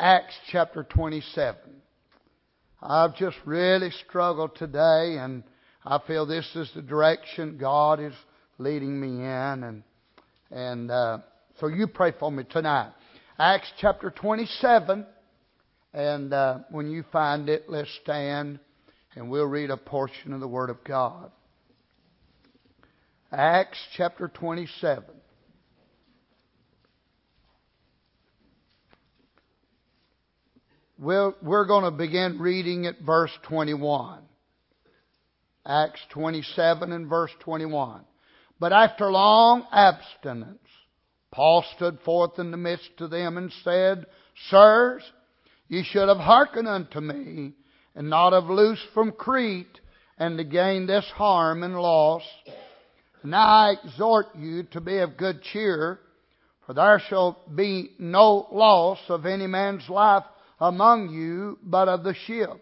Acts chapter 27. I've just really struggled today, and I feel this is the direction God is leading me in. So you pray for me tonight. Acts chapter 27. And when you find it, let's stand and we'll read a portion of the Word of God. Acts chapter 27. We're going to begin reading at verse 21. Acts 27 and verse 21. But after long abstinence, Paul stood forth in the midst of them and said, Sirs, ye should have hearkened unto me, and not have loosed from Crete, and to gain this harm and loss. Now I exhort you to be of good cheer, for there shall be no loss of any man's life among you, but of the ship.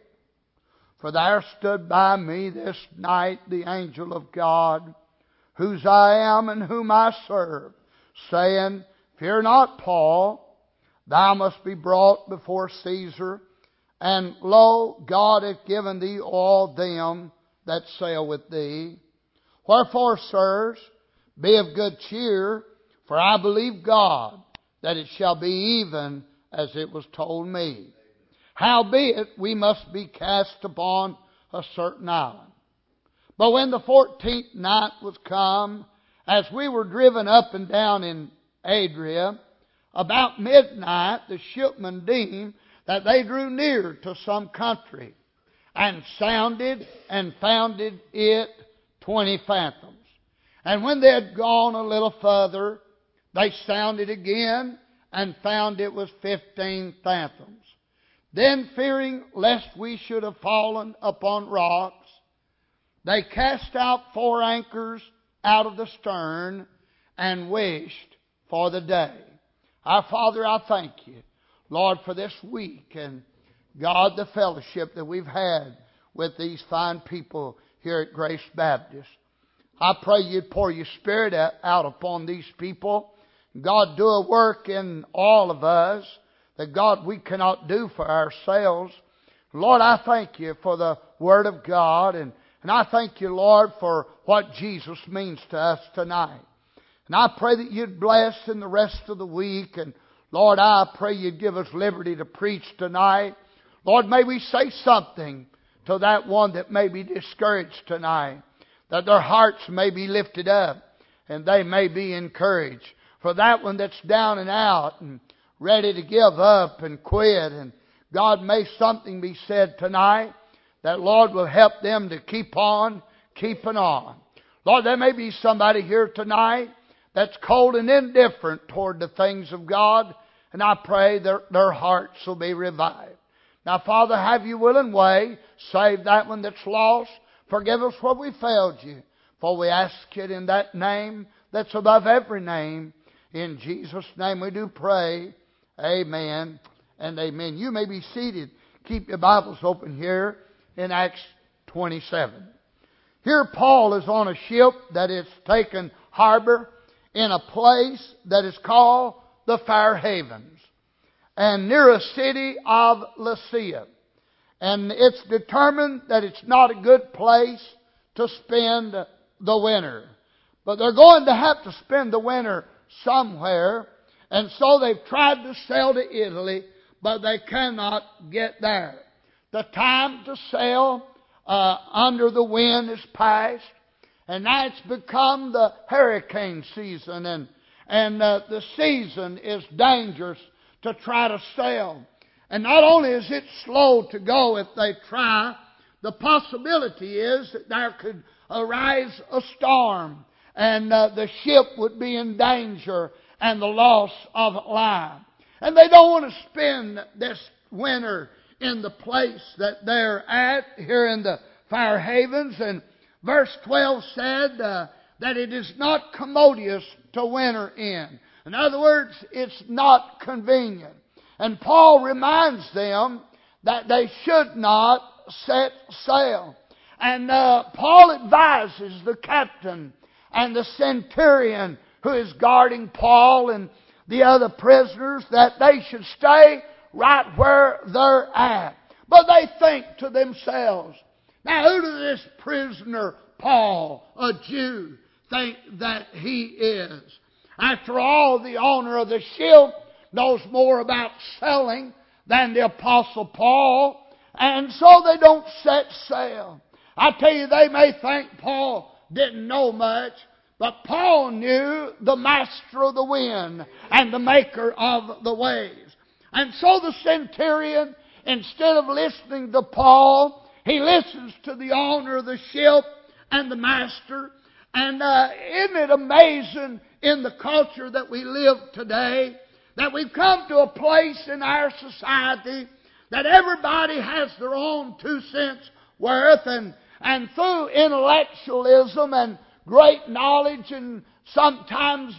For there stood by me this night the angel of God, whose I am and whom I serve, saying, Fear not, Paul, thou must be brought before Caesar, and lo, God hath given thee all them that sail with thee. Wherefore, sirs, be of good cheer, for I believe God, that it shall be even as it was told me. Howbeit, we must be cast upon a certain island. But when the 14th night was come, as we were driven up and down in Adria, about midnight the shipmen deemed that they drew near to some country, and sounded and found it 20 fathoms. And when they had gone a little further, they sounded again and found it was 15 fathoms. Then, fearing lest we should have fallen upon rocks, they cast out 4 anchors out of the stern and wished for the day. Our Father, I thank you, Lord, for this week, and God, the fellowship that we've had with these fine people here at Grace Baptist. I pray you'd pour your Spirit out upon these people. God, do a work in all of us that, God, we cannot do for ourselves. Lord, I thank you for the Word of God, and I thank you, Lord, for what Jesus means to us tonight. And I pray that you'd bless in the rest of the week, and Lord, I pray you'd give us liberty to preach tonight. Lord, may we say something to that one that may be discouraged tonight, that their hearts may be lifted up and they may be encouraged. For that one that's down and out and ready to give up and quit, and God, may something be said tonight that, Lord, will help them to keep on keeping on. Lord, there may be somebody here tonight that's cold and indifferent toward the things of God, and I pray their hearts will be revived. Now, Father, have your will and way. Save that one that's lost. Forgive us where we failed you. For we ask it in that name that's above every name. In Jesus' name we do pray. Amen and amen. You may be seated. Keep your Bibles open here in Acts 27. Here Paul is on a ship that is taken harbor in a place that is called the Fair Havens, and near a city of Lycia. And it's determined that it's not a good place to spend the winter. But they're going to have to spend the winter somewhere. And so they've tried to sail to Italy, but they cannot get there. The time to sail under the wind is past. And now it's become the hurricane season. And the season is dangerous to try to sail. And not only is it slow to go if they try, the possibility is that there could arise a storm and the ship would be in danger and the loss of life. And they don't want to spend this winter in the place that they're at here in the Fair Havens. And verse 12 said that it is not commodious to winter in. In other words, it's not convenient. And Paul reminds them that they should not set sail. And Paul advises the captain and the centurion who is guarding Paul and the other prisoners that they should stay right where they're at. But they think to themselves, now who does this prisoner Paul, a Jew, think that he is? After all, the owner of the ship knows more about sailing than the Apostle Paul, and so they don't set sail. I tell you, they may think Paul didn't know much, but Paul knew the master of the wind and the maker of the waves. And so the centurion, instead of listening to Paul, he listens to the owner of the ship and the master. And isn't it amazing in the culture that we live today that we've come to a place in our society that everybody has their own 2 cents worth, and through intellectualism and great knowledge and sometimes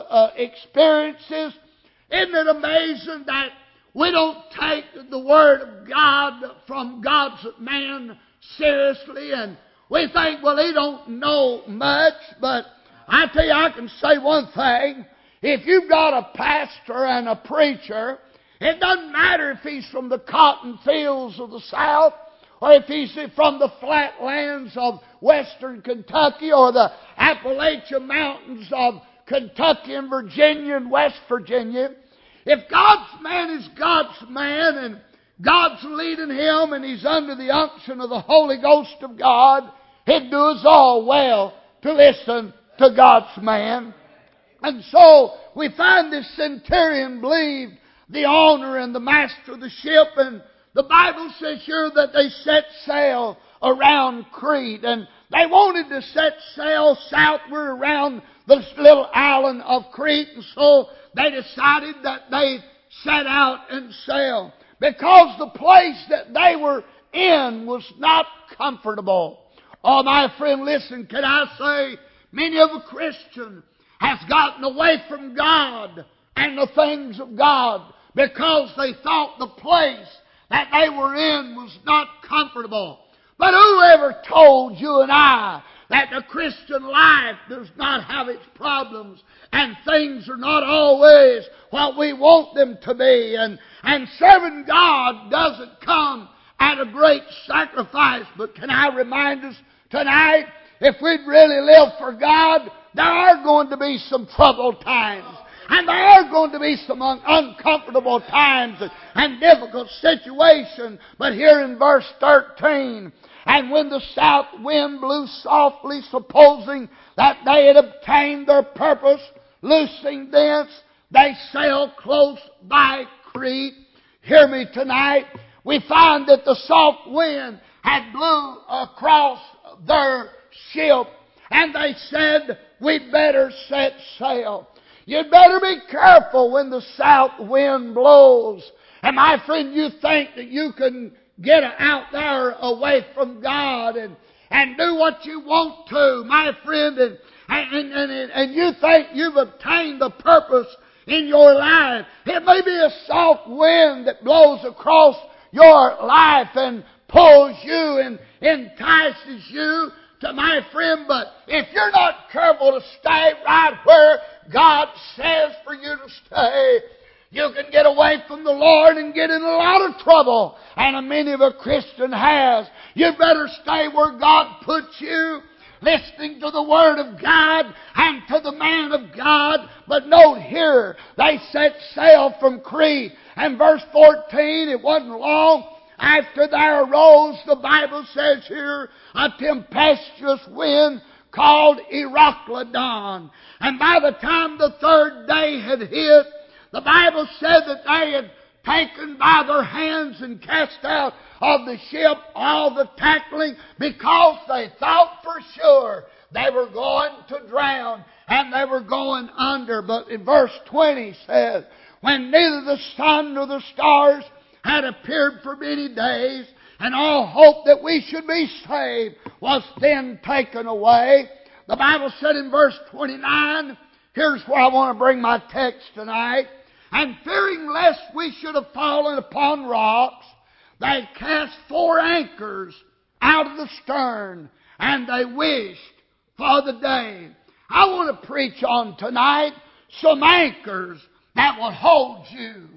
experiences, isn't it amazing that we don't take the Word of God from God's man seriously, and we think, well, he don't know much. But I tell you, I can say one thing. If you've got a pastor and a preacher, it doesn't matter if he's from the cotton fields of the South, or if he's from the flatlands of western Kentucky, or the Appalachian Mountains of Kentucky and Virginia and West Virginia. If God's man is God's man, and God's leading him, and he's under the unction of the Holy Ghost of God, he'd do us all well to listen to God's man. And so we find this centurion believed the owner and the master of the ship, and the Bible says here that they set sail around Crete, and they wanted to set sail southward around this little island of Crete, and so they decided that they'd set out and sail, because the place that they were in was not comfortable. Oh, my friend, listen, can I say, many of the Christians has gotten away from God and the things of God because they thought the place that they were in was not comfortable. But whoever told you and I that the Christian life does not have its problems and things are not always what we want them to be, and serving God doesn't come at a great sacrifice? But can I remind us tonight, if we'd really live for God, there are going to be some troubled times. And there are going to be some uncomfortable times and difficult situations. But here in verse 13, and when the south wind blew softly, supposing that they had obtained their purpose, loosing thence, they sailed close by Crete. Hear me tonight. We find that the soft wind had blew across their ship, and they said, we'd better set sail. You'd better be careful when the south wind blows. And my friend, you think that you can get out there away from God and do what you want to, my friend, and you think you've obtained the purpose in your life. It may be a soft wind that blows across your life and pulls you and entices you to, my friend, but if you're not careful to stay right where God says for you to stay, you can get away from the Lord and get in a lot of trouble. And many of a Christian has. You better stay where God puts you, listening to the Word of God and to the man of God. But note here, they set sail from Crete. And verse 14, it wasn't long after there arose, the Bible says here, a tempestuous wind called Euroclydon. And by the time the third day had hit, the Bible said that they had taken by their hands and cast out of the ship all the tackling, because they thought for sure they were going to drown and they were going under. But in verse 20 says, when neither the sun nor the stars had appeared for many days, and all hope that we should be saved was then taken away. The Bible said in verse 29, here's where I want to bring my text tonight. And fearing lest we should have fallen upon rocks, they cast 4 anchors out of the stern, and they wished for the day. I want to preach on tonight some anchors that will hold you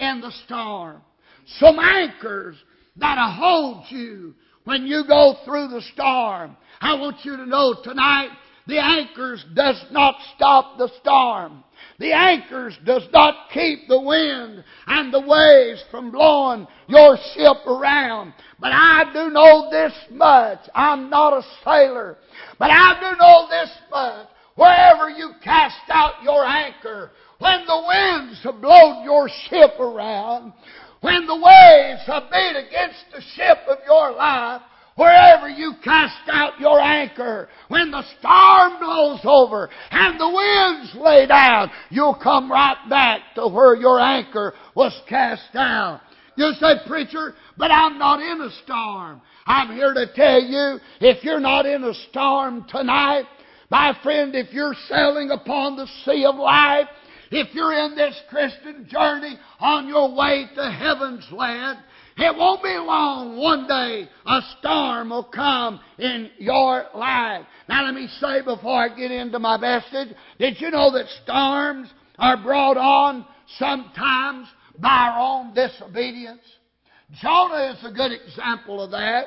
in the storm. Some anchors that'll hold you when you go through the storm. I want you to know tonight, the anchors does not stop the storm. The anchors does not keep the wind and the waves from blowing your ship around. But I do know this much. I'm not a sailor. But I do know this much. Wherever you cast out your anchor, when the winds have blown your ship around, when the waves have beat against the ship of your life, wherever you cast out your anchor, when the storm blows over and the winds lay down, you'll come right back to where your anchor was cast down. You say, preacher, but I'm not in a storm. I'm here to tell you, if you're not in a storm tonight, my friend, if you're sailing upon the sea of life, if you're in this Christian journey on your way to heaven's land, it won't be long. One day a storm will come in your life. Now let me say before I get into my message, did you know that storms are brought on sometimes by our own disobedience? Jonah is a good example of that.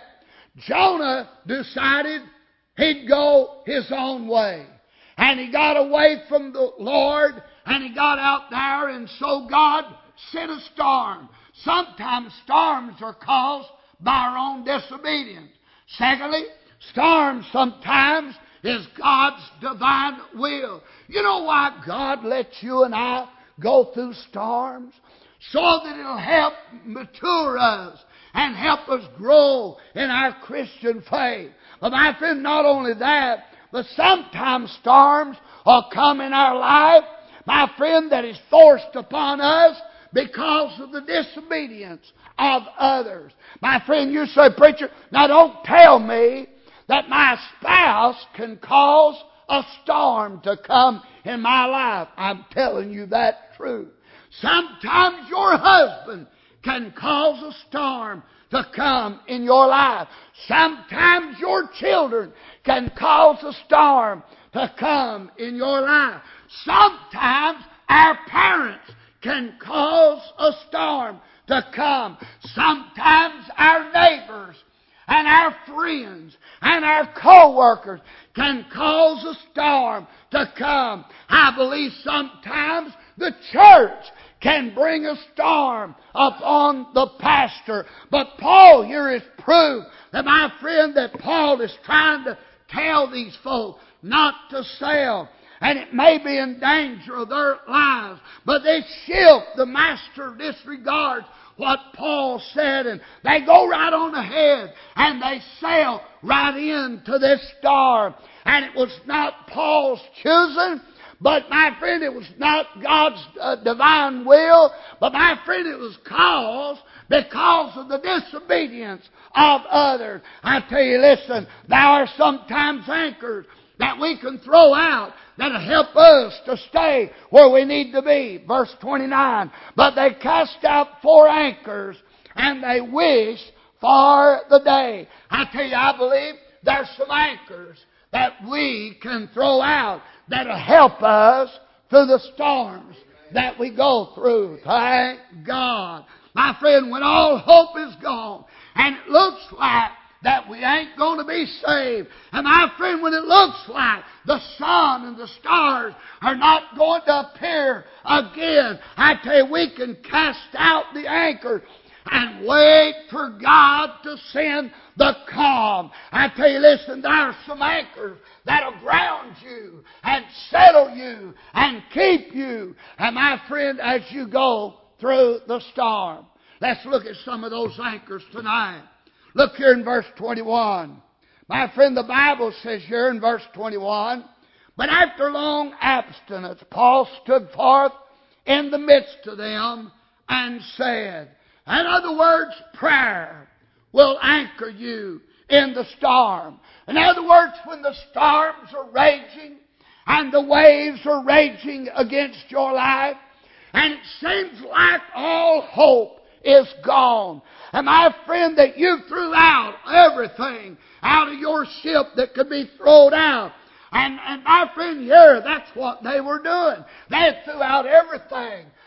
Jonah decided he'd go his own way. And he got away from the Lord, and he got out there, and so God sent a storm. Sometimes storms are caused by our own disobedience. Secondly, storms sometimes is God's divine will. You know why God lets you and I go through storms? So that it'll help mature us and help us grow in our Christian faith. But my friend, not only that, but sometimes storms will come in our life, my friend, that is forced upon us because of the disobedience of others. My friend, you say, preacher, now don't tell me that my spouse can cause a storm to come in my life. I'm telling you that truth. Sometimes your husband can cause a storm to come in your life. Sometimes your children can cause a storm to come in your life. Sometimes our parents can cause a storm to come. Sometimes our neighbors and our friends and our co-workers can cause a storm to come. I believe sometimes the church can bring a storm upon the pastor. But Paul here is proof that, my friend, that Paul is trying to tell these folks not to sail. And it may be in danger of their lives. But this ship, the master disregards what Paul said, and they go right on ahead and they sail right into this storm. And it was not Paul's choosing, but my friend, it was not God's divine will, but my friend, it was caused because of the disobedience of others. I tell you, listen, there are sometimes anchors that we can throw out that'll help us to stay where we need to be. Verse 29, but they cast out 4 anchors and they wished for the day. I tell you, I believe there's some anchors that we can throw out that'll help us through the storms that we go through. Thank God. My friend, when all hope is gone and it looks like that we ain't going to be saved, and my friend, when it looks like the sun and the stars are not going to appear again, I tell you, we can cast out the anchor and wait for God to send the calm. I tell you, listen, there are some anchors that'll ground you and settle you and keep you. And my friend, as you go through the storm, let's look at some of those anchors tonight. Look here in verse 21. My friend, the Bible says here in verse 21, but after long abstinence, Paul stood forth in the midst of them and said, in other words, prayer will anchor you in the storm. In other words, when the storms are raging and the waves are raging against your life, and it seems like all hope is gone, and my friend, that you threw out everything out of your ship that could be thrown out. And my friend here, that's what they were doing. They threw out everything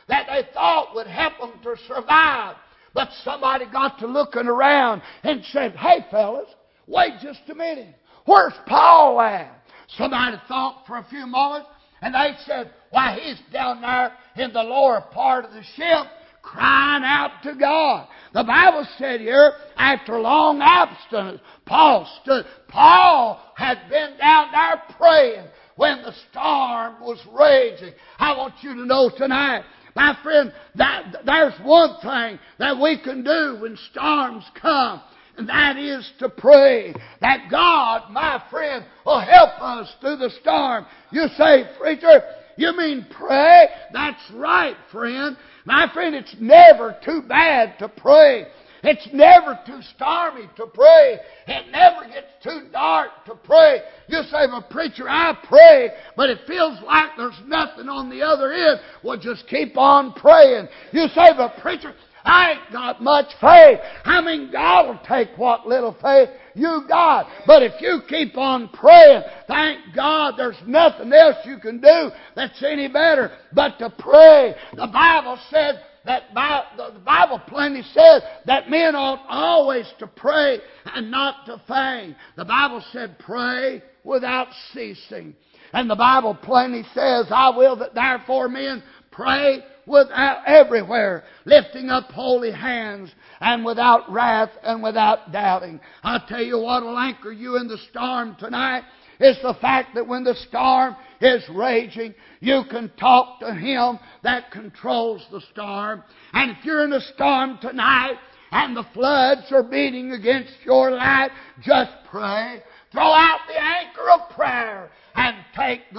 that they thought would help them to survive. But somebody got to looking around and said, "Hey, fellas, wait just a minute. Where's Paul at?" Somebody thought for a few moments, and they said, "Why, he's down there in the lower part of the ship crying out to God." The Bible said here, after long abstinence, Paul stood. Paul had been down there praying when the storm was raging. I want you to know tonight, my friend, that there's one thing that we can do when storms come, and that is to pray that God, my friend, will help us through the storm. You say, "Preacher, you mean pray?" That's right, friend. My friend, it's never too bad to pray. It's never too stormy to pray. It never gets too dark to pray. You say, "But preacher, I pray, but it feels like there's nothing on the other end." Well, just keep on praying. You say, "But preacher, I ain't got much faith." I mean, God will take what little faith you got. But if you keep on praying, thank God there's nothing else you can do that's any better but to pray. The Bible said that the Bible plainly says that men ought always to pray and not to faint. The Bible said pray without ceasing. And the Bible plainly says, "I will that therefore men pray without everywhere, lifting up holy hands, and without wrath and without doubting." I'll tell you what will anchor you in the storm tonight is the fact that when the storm is raging, you can talk to Him that controls the storm. And if you're in a storm tonight and the floods are beating against your life, just pray. Throw out the anchor of prayer and take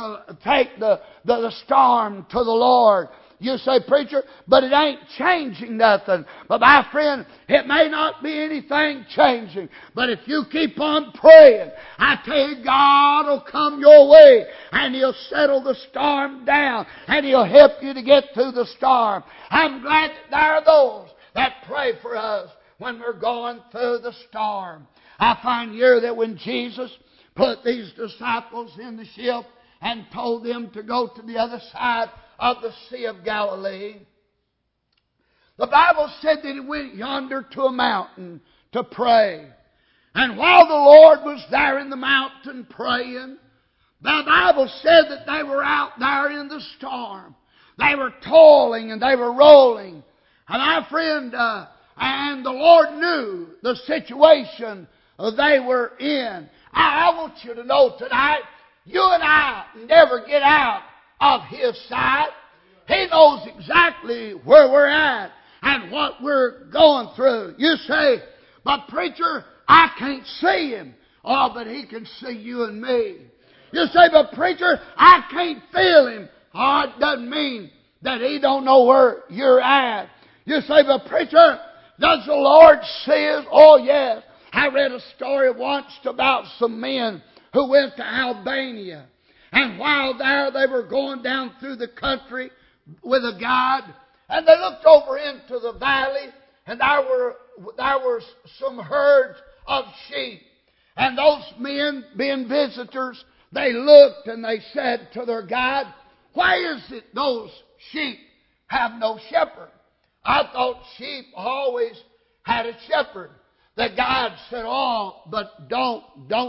the storm to the Lord. You say, "Preacher, but it ain't changing nothing." But my friend, it may not be anything changing, but if you keep on praying, I tell you, God will come your way and He'll settle the storm down and He'll help you to get through the storm. I'm glad that there are those that pray for us when we're going through the storm. I find here that when Jesus put these disciples in the ship and told them to go to the other side of the Sea of Galilee, the Bible said that He went yonder to a mountain to pray. And while the Lord was there in the mountain praying, the Bible said that they were out there in the storm. They were toiling and they were rolling. And my friend, and the Lord knew the situation they were in. I want you to know tonight, you and I never get out of His sight. He knows exactly where we're at and what we're going through. You say, "But preacher, I can't see Him." Oh, but He can see you and me. You say, "But preacher, I can't feel Him." Oh, it doesn't mean that He don't know where you're at. You say, "But preacher, does the Lord see us?" Oh, yes. I read a story once about some men who went to Albania. And while there, they were going down through the country with a guide. And they looked over into the valley, and there were some herds of sheep. And those men, being visitors, they looked and they said to their guide, "Why is it those sheep have no shepherd? I thought sheep always had a shepherd." The guide said, "Oh, but don't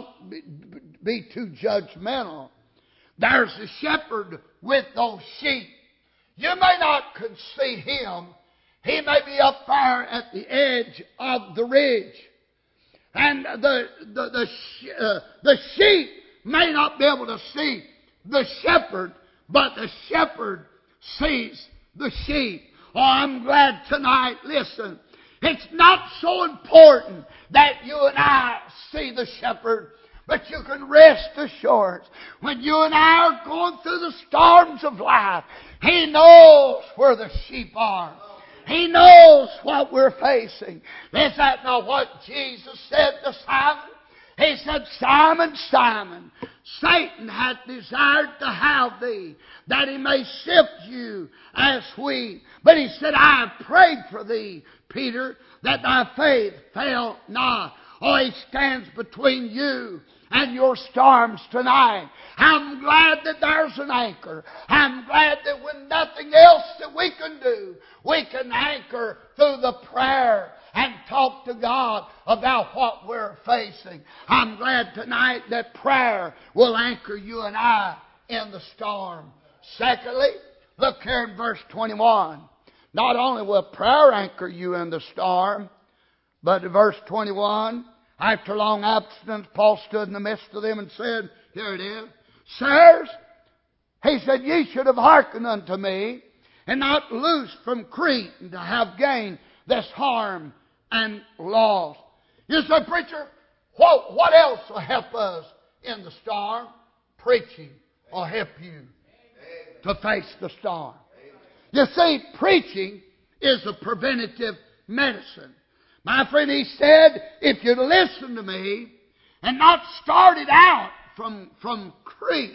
be too judgmental. There's a shepherd with those sheep. You may not could see him. He may be up there at the edge of the ridge. And the sheep may not be able to see the shepherd, but the shepherd sees the sheep." Oh, I'm glad tonight, listen, it's not so important that you and I see the shepherd, but you can rest assured when you and I are going through the storms of life, He knows where the sheep are. He knows what we're facing. Is that not what Jesus said to Simon? He said, "Simon, Simon, Satan hath desired to have thee, that he may sift you as wheat. But he said, I have prayed for thee, Peter, that thy faith fail not." Oh, He stands between you and your storms tonight. I'm glad that there's an anchor. I'm glad that when nothing else that we can do, we can anchor through the prayer and talk to God about what we're facing. I'm glad tonight that prayer will anchor you and I in the storm. Secondly, look here in verse 21. Not only will prayer anchor you in the storm, but in verse 21, after long abstinence, Paul stood in the midst of them and said, here it is, Sirs, he said, ye should have hearkened unto me, and not loosed from Crete, and to have gained this harm and loss. You say, preacher, what else will help us in the storm? Preaching will help you to face the storm. You see, preaching is a preventative medicine. My friend, he said, if you'd listen to me and not started out from Crete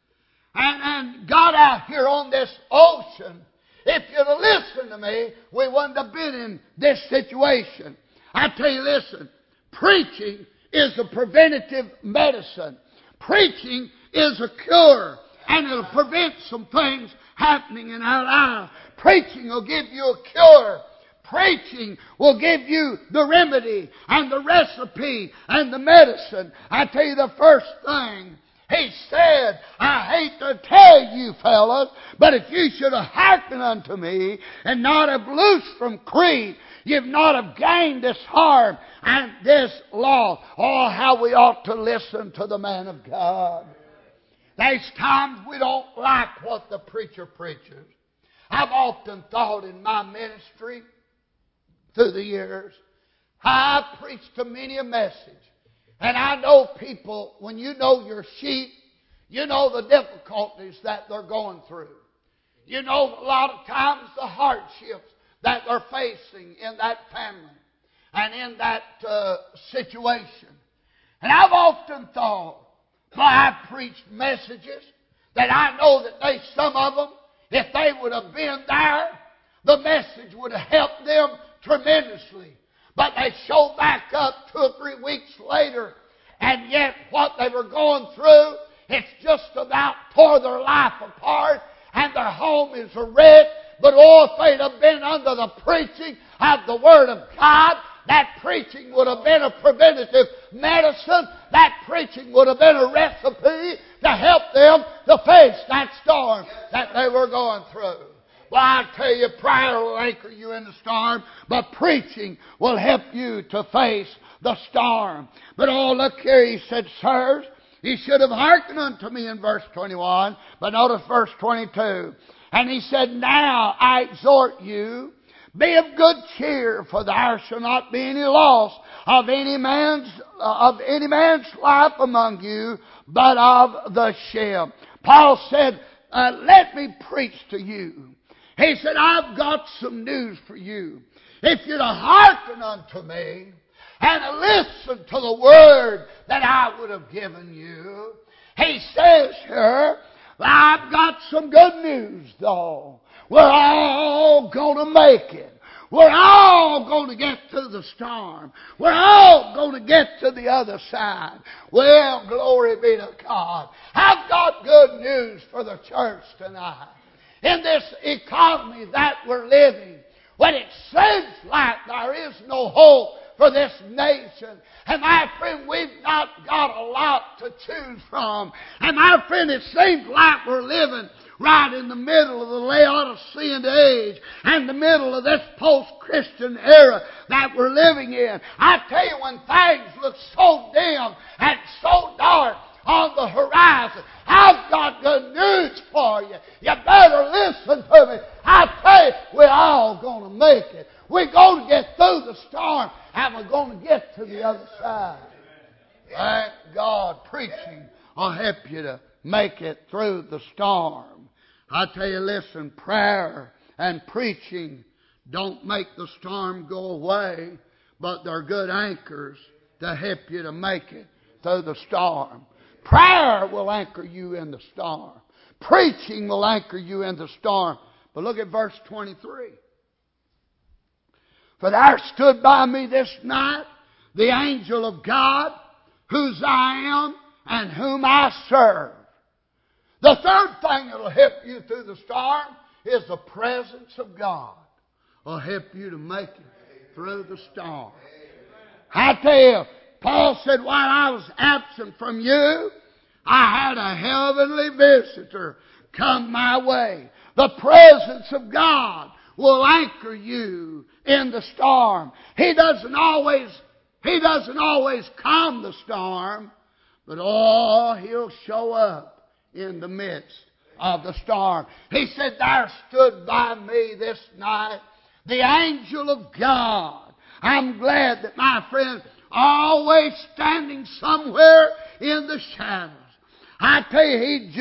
and got out here on this ocean, if you'd have listened to me, we wouldn't have been in this situation. I tell you, listen, preaching is a preventative medicine. Preaching is a cure, and it'll prevent some things happening in our lives. Preaching will give you a cure. Preaching will give you the remedy and the recipe and the medicine. I tell you the first thing, he said, I hate to tell you fellas, but if you should have hearkened unto me and not have loosed from Crete, you've not have gained this harm and this loss. Oh, how we ought to listen to the man of God. There's times we don't like what the preacher preaches. I've often thought in my ministry through the years, I've preached to many a message. And I know people, when you know your sheep, you know the difficulties that they're going through. You know a lot of times the hardships that they're facing in that family and in that situation. And I've often thought, well, I've preached messages that I know that some of them, if they would have been there, the message would have helped them tremendously. But they showed back up 2 or 3 weeks later, and yet what they were going through, it's just about tore their life apart, and their home is a wreck. But oh, if they'd have been under the preaching of the Word of God, that preaching would have been a preventative medicine. That preaching would have been a recipe to help them to face that storm that they were going through. Well, I tell you, prayer will anchor you in the storm, but preaching will help you to face the storm. But oh, look here, he said, Sirs, ye should have hearkened unto me in verse 21, but notice verse 22. And he said, Now I exhort you, be of good cheer, for there shall not be any loss of any man's life among you, but of the ship. Paul said, let me preach to you. He said, I've got some news for you. If you'd have hearkened unto me and listened to the word that I would have given you, he says here, I've got some good news though. We're all going to make it. We're all going to get through the storm. We're all going to get to the other side. Well, glory be to God. I've got good news for the church tonight. In this economy that we're living, when it seems like there is no hope for this nation, and my friend, we've not got a lot to choose from, and my friend, it seems like we're living right in the middle of the Laodicean age and the middle of this post-Christian era that we're living in. I tell you, when things look so dim and so dark on the horizon, I've got good news for you. You better listen to me. I tell you, we're all going to make it. We're going to get through the storm, and we're going to get to the other side. Thank God, preaching will help you to make it through the storm. I tell you, listen, prayer and preaching don't make the storm go away, but they're good anchors to help you to make it through the storm. Prayer will anchor you in the storm. Preaching will anchor you in the storm. But look at verse 23. For there stood by me this night the angel of God, whose I am and whom I serve. The third thing that will help you through the storm is the presence of God. Will help you to make it through the storm. I tell you, Paul said, while I was absent from you, I had a heavenly visitor come my way. The presence of God will anchor you in the storm. He doesn't always calm the storm, but He'll show up in the midst of the storm. He said, there stood by me this night the angel of God. I'm glad that my friend always standing somewhere in the shadows. I tell you, he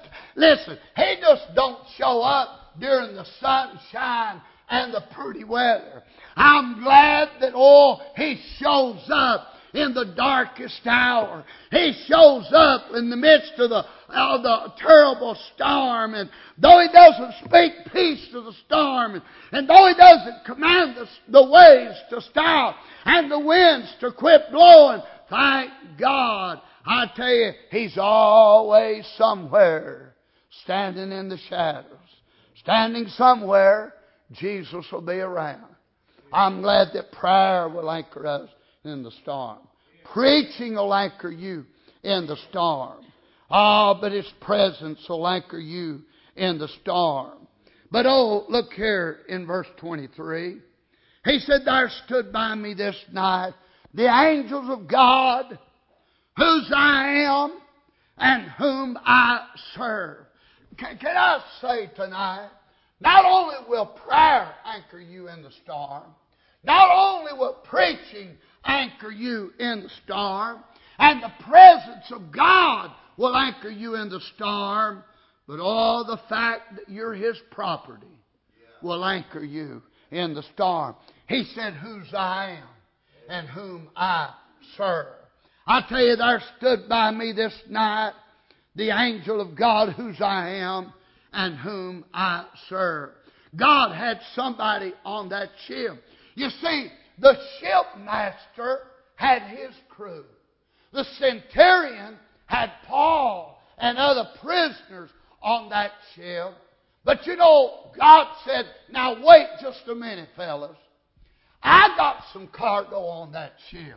just don't show up during the sunshine and the pretty weather. I'm glad that, He shows up in the darkest hour. He shows up in the midst of the terrible storm. And though He doesn't speak peace to the storm, and though He doesn't command the waves to stop and the winds to quit blowing, thank God, I tell you, He's always somewhere standing in the shadows. Standing somewhere, Jesus will be around. I'm glad that prayer will anchor us in the storm. Preaching will anchor you in the storm. But His presence will anchor you in the storm. But look here in verse 23. He said, there stood by me this night the angels of God, whose I am and whom I serve. Can I say tonight, not only will prayer anchor you in the storm, not only will preaching anchor you in the storm, and the presence of God will anchor you in the storm, but all the fact that you're His property will anchor you in the storm. He said, whose I am and whom I serve. I tell you, there stood by me this night the angel of God, whose I am and whom I serve. God had somebody on that ship. You see, the shipmaster had his crew. The centurion had Paul and other prisoners on that ship. But you know, God said, now wait just a minute, fellas. I got some cargo on that ship.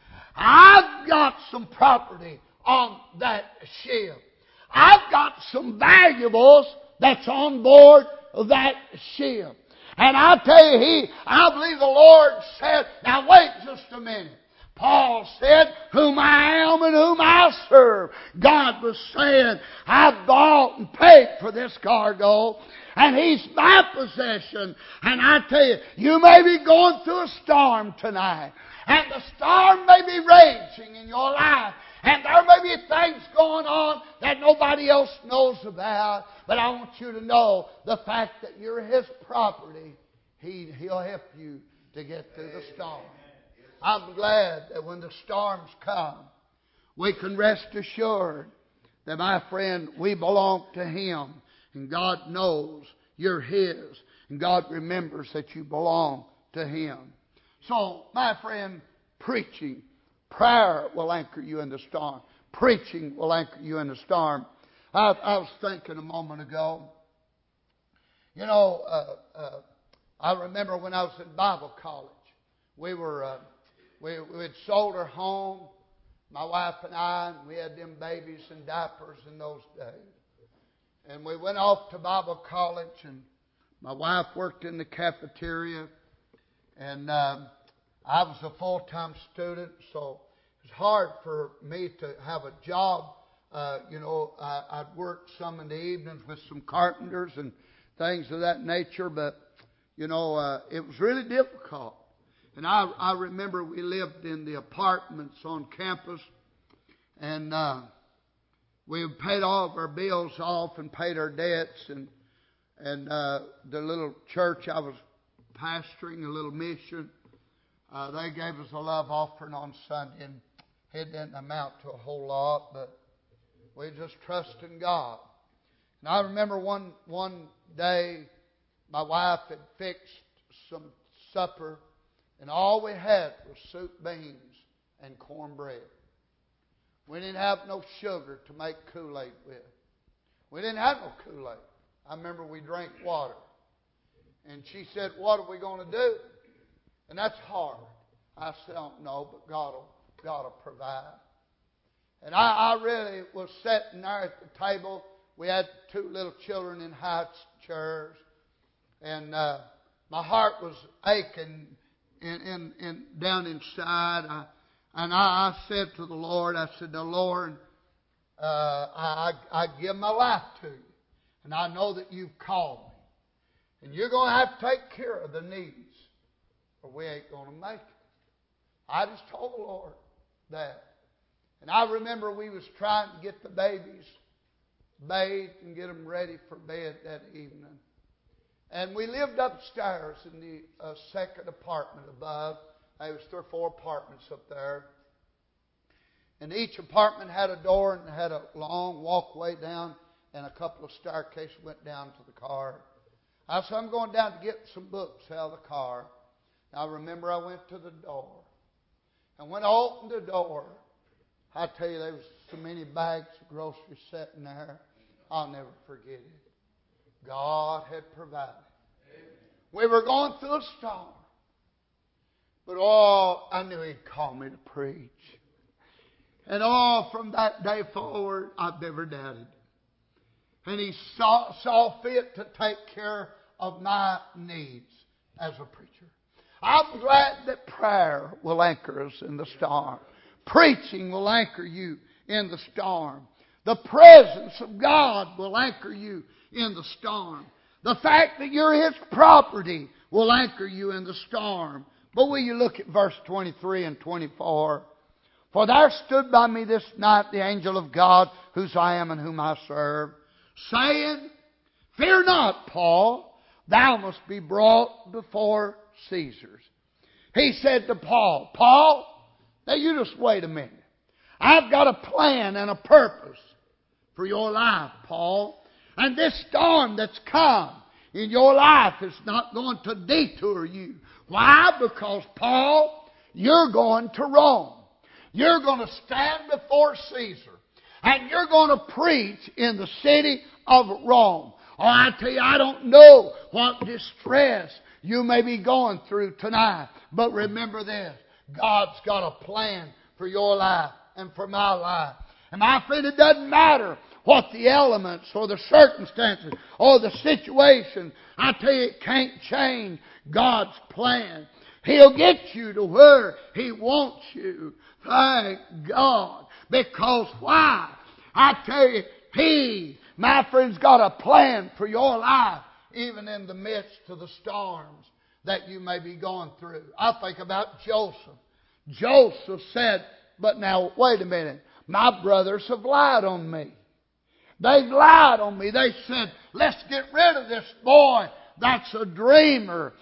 I've got some property on that ship. I've got some valuables that's on board of that ship. And I tell you, I believe the Lord said, now wait just a minute. Paul said, whom I am and whom I serve. God was saying, I bought and paid for this cargo, and He's my possession. And I tell you, you may be going through a storm tonight, and the storm may be raging in your life, and there may be things going on that nobody else knows about. But I want you to know the fact that you're His property, He'll help you to get through the storm. I'm glad that when the storms come, we can rest assured that, my friend, we belong to Him. And God knows you're His. And God remembers that you belong to Him. So, my friend, preaching, prayer will anchor you in the storm. Preaching will anchor you in the storm. I was thinking a moment ago, you know, I remember when I was in Bible college, we had sold our home, my wife and I, and we had them babies and diapers in those days. And we went off to Bible college, and my wife worked in the cafeteria, and I was a full-time student, so it was hard for me to have a job. I'd work some in the evenings with some carpenters and things of that nature, but, it was really difficult. And I remember we lived in the apartments on campus, and we paid all of our bills off and paid our debts, and the little church I was pastoring, a little mission, they gave us a love offering on Sunday, and it didn't amount to a whole lot, but we just trusted in God. And I remember one day my wife had fixed some supper, and all we had was soup, beans, and cornbread. We didn't have no sugar to make Kool-Aid with. We didn't have no Kool-Aid. I remember we drank water. And she said, what are we going to do? And that's hard. I said, I don't know, but God will provide. And I really was sitting there at the table. We had 2 little children in high chairs. And my heart was aching down inside. I said to the Lord, I said, now Lord, I give my life to you. And I know that you've called me. And you're going to have to take care of the needs, or we ain't going to make it. I just told the Lord that. And I remember we was trying to get the babies bathed and get them ready for bed that evening. And we lived upstairs in the second apartment above. There was 3 or 4 apartments up there. And each apartment had a door and had a long walkway down and a couple of staircases went down to the car. I said, I'm going down to get some books out of the car. And I remember I went to the door. And when I opened the door, I tell you, there was so many bags of groceries sitting there. I'll never forget it. God had provided. We were going through a storm. But I knew He'd call me to preach. And from that day forward, I've never doubted. And He saw fit to take care of my needs as a preacher. I'm glad that prayer will anchor us in the storm. Preaching will anchor you in the storm. The presence of God will anchor you in the storm. The fact that you're His property will anchor you in the storm. But will you look at verse 23 and 24? For there stood by me this night the angel of God, whose I am and whom I serve, saying, Fear not, Paul, thou must be brought before Caesar's. He said to Paul, Paul, now you just wait a minute. I've got a plan and a purpose for your life, Paul. And this storm that's come in your life is not going to detour you. Why? Because, Paul, you're going to Rome. You're going to stand before Caesar. And you're going to preach in the city of Rome. Oh, I tell you, I don't know what distress you may be going through tonight. But remember this. God's got a plan for your life and for my life. And my friend, it doesn't matter what the elements or the circumstances or the situation. I tell you, it can't change God's plan. He'll get you to where He wants you. Thank God. Because why? I tell you, He, my friend's got a plan for your life, even in the midst of the storms that you may be going through. I think about Joseph. Joseph said, but now, wait a minute. My brothers have lied on me. They've lied on me. They said, let's get rid of this boy. That's a dreamer.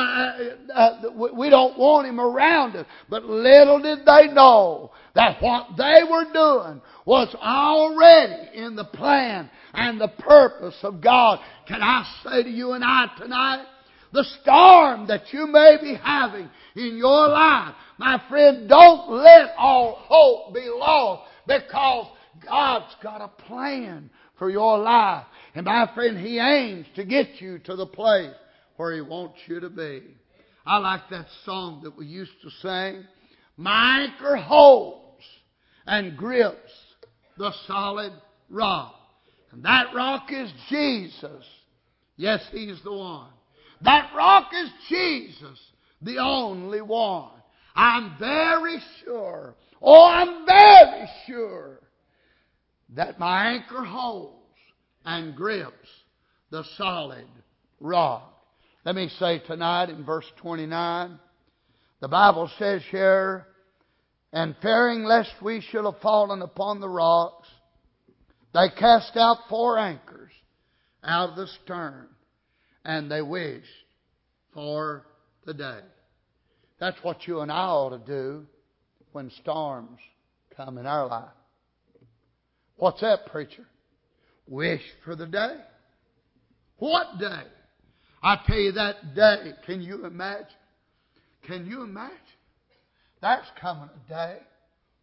We don't want him around us. But little did they know that what they were doing was already in the plan and the purpose of God. Can I say to you and I tonight, the storm that you may be having in your life, my friend, don't let all hope be lost, because God's got a plan for your life. And my friend, He aims to get you to the place where He wants you to be. I like that song that we used to sing. My anchor holds and grips the solid rock. And that rock is Jesus. Yes, He's the one. That rock is Jesus, the only one. I'm very sure, I'm very sure that my anchor holds and grips the solid rock. Let me say tonight in verse 29, the Bible says here, and fearing lest we should have fallen upon the rocks, they cast out 4 anchors out of the stern, and they wished for the day. That's what you and I ought to do when storms come in our life. What's that, preacher? Wish for the day. What day? I tell you, that day, can you imagine? Can you imagine? There's coming a day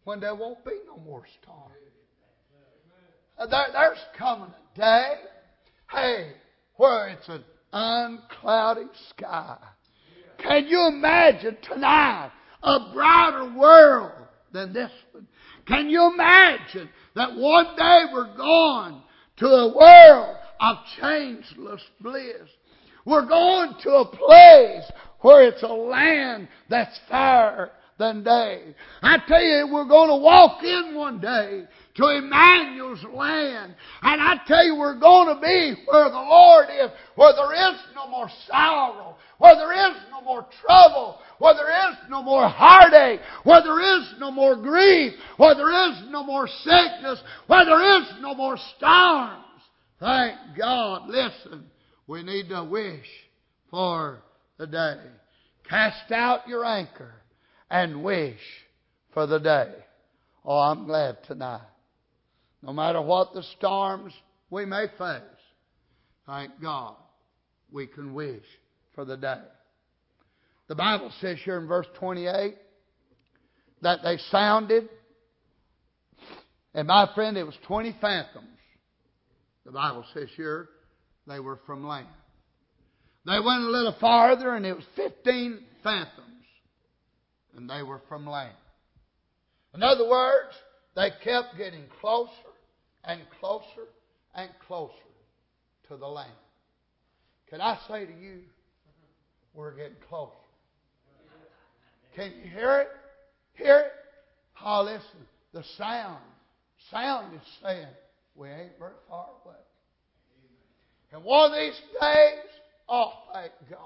when there won't be no more storms. There's coming a day, hey, where it's an uncloudy sky. Can you imagine tonight a brighter world than this one? Can you imagine that one day we're going to a world of changeless bliss? We're going to a place where it's a land that's fairer than day. I tell you, we're going to walk in one day to Emmanuel's land. And I tell you, we're going to be where the Lord is, where there is no more sorrow, where there is no more trouble, where there is no more heartache, where there is no more grief, where there is no more sickness, where there is no more storms. Thank God. Listen, we need to wish for the day. Cast out your anchor and wish for the day. Oh, I'm glad tonight. No matter what the storms we may face, thank God we can wish for the day. The Bible says here in verse 28 that they sounded, and my friend, it was 20 fathoms. The Bible says here they were from land. They went a little farther and it was 15 fathoms. And they were from land. In other words, they kept getting closer and closer and closer to the land. Can I say to you, we're getting closer. Can you hear it? Hear it? Oh, listen, the sound is saying, we ain't very far away. And one of these days, oh, thank God,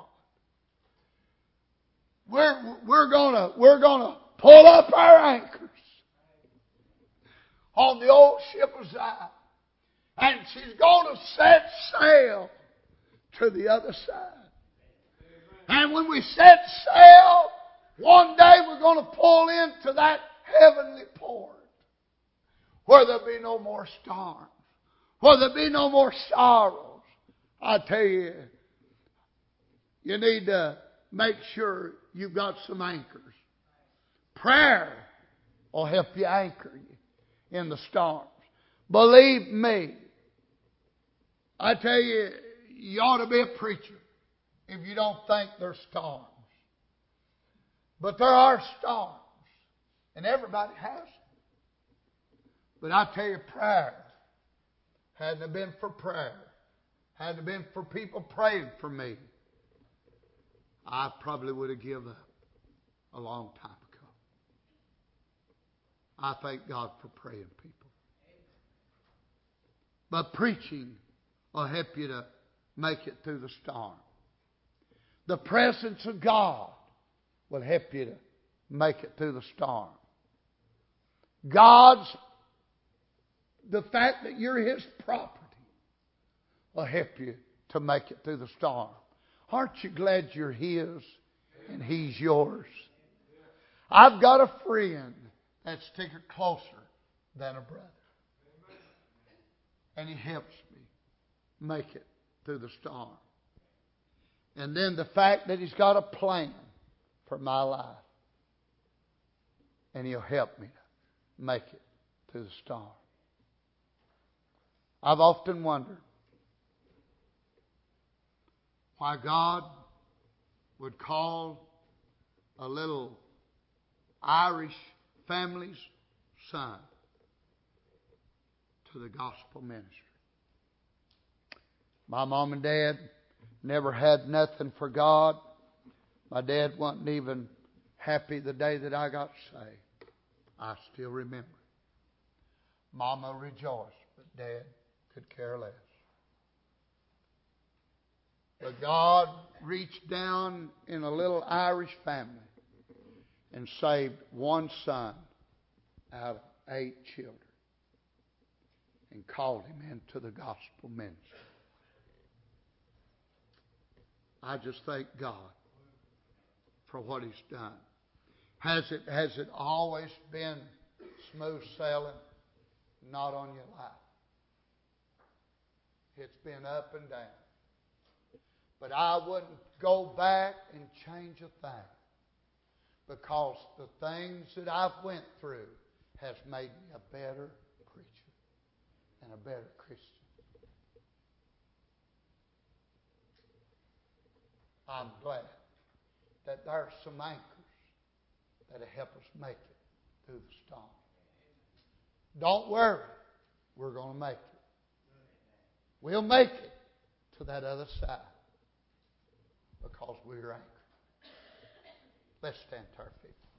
we're gonna pull up our anchors on the old ship of Zion, and she's gonna set sail to the other side. And when we set sail, one day we're gonna pull into that heavenly port where there'll be no more storms, where there'll be no more sorrows. I tell you, you need to make sure you've got some anchors. Prayer will help you anchor you in the storms. Believe me, I tell you, you ought to be a preacher if you don't think there's storms. But there are storms, and everybody has them. But I tell you, prayer, hadn't it been for prayer, hadn't it been for people praying for me, I probably would have given up a long time ago. I thank God for praying people. But preaching will help you to make it through the storm. The presence of God will help you to make it through the storm. The fact that you're His property will help you to make it through the storm. Aren't you glad you're His and He's yours? I've got a friend that's sticking closer than a brother. And he helps me make it through the storm. And then the fact that he's got a plan for my life. And he'll help me to make it through the storm. I've often wondered why God would call a little Irish family's son to the gospel ministry. My mom and dad never had nothing for God. My dad wasn't even happy the day that I got saved. I still remember. Mama rejoiced, but Dad could care less. But God reached down in a little Irish family and saved one son out of 8 children and called him into the gospel ministry. I just thank God for what He's done. Has it always been smooth sailing? Not on your life. It's been up and down. But I wouldn't go back and change a thing, because the things that I've went through has made me a better preacher and a better Christian. I'm glad that there are some anchors that'll help us make it through the storm. Don't worry, we're going to make it. We'll make it to that other side because we're anchored. Let's stand to our feet.